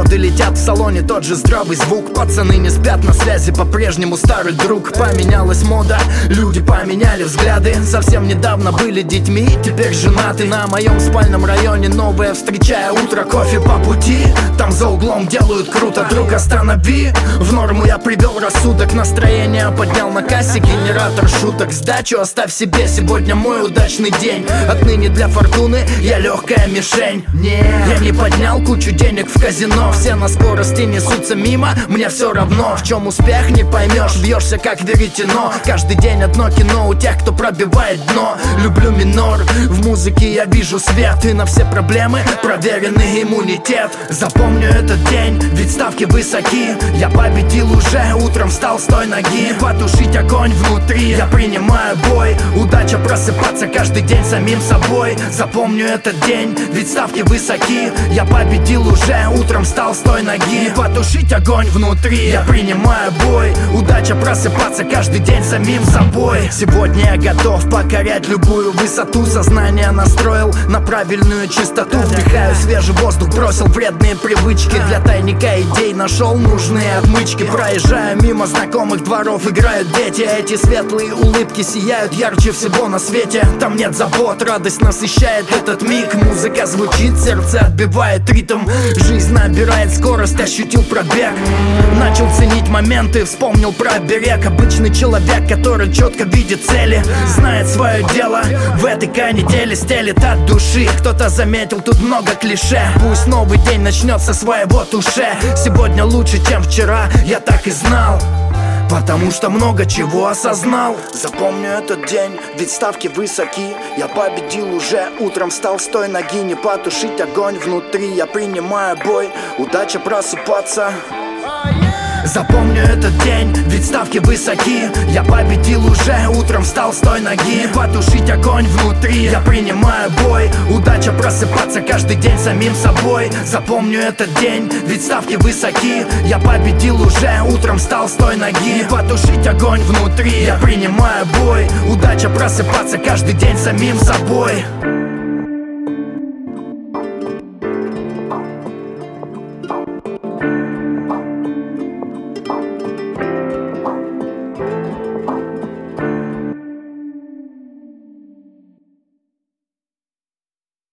Годы летят в салоне, тот же здравый звук. Пацаны не спят, на связи по-прежнему старый друг. Поменялась мода, люди поменяли взгляды. Совсем недавно были детьми, теперь женаты. На моем спальном районе новое встречая утро. Кофе по пути, там за углом делают круто. Друг, останови, в норму я привел рассудок. Настроение поднял на кассе, генератор шуток. Сдачу оставь себе, сегодня мой удачный день. Отныне для фортуны я легкая мишень. Я не поднял кучу денег в казино. Все на скорости несутся мимо, мне все равно. В чем успех не поймешь, бьешься как веретено. Каждый день одно кино у тех, кто пробивает дно. Люблю минор, в музыке я вижу свет. И на все проблемы проверенный иммунитет. Запомню этот день, ведь ставки высоки. Я победил уже, утром встал с той ноги. Потушить огонь внутри, я принимаю бой. Удача просыпаться каждый день самим собой. Запомню этот день, ведь ставки высоки. Я победил уже, утром встал с той ноги. Потушить огонь внутри, я принимаю бой. Удача просыпаться каждый день самим собой. Сегодня я готов покорять любую высоту. Сознание настроил на правильную чистоту. Вдыхаю свежий воздух, бросил вредные привычки. Для тайника идей нашел нужные отмычки. Проезжаю мимо знакомых дворов, играют дети. Эти светлые улыбки сияют ярче всего на свете. Там нет забот, радость насыщает этот миг. Музыка звучит, сердце отбивает ритм. Жизнь набирает скорость, ощутил пробег. Начал ценить моменты, вспомнил про берег. Обычный человек, который четко видит цели, знает свое дело, в этой канители стелит от души. Кто-то заметил, тут много клише. Пусть новый день начнется с своего туше. Сегодня лучше, чем вчера, я так и знал, потому что много чего осознал. Запомню этот день, ведь ставки высоки. Я победил уже, утром встал с той ноги. Не потушить огонь внутри, я принимаю бой. Удача просыпаться. Запомню этот день, ведь ставки высоки. Я победил уже, утром встал с той ноги. Не потушить огонь внутри, я принимаю бой. Удача просыпаться каждый день самим собой. Запомню этот день, ведь ставки высоки. Я победил уже, утром встал с той ноги. Не потушить огонь внутри, я принимаю бой. Удача просыпаться каждый день самим собой.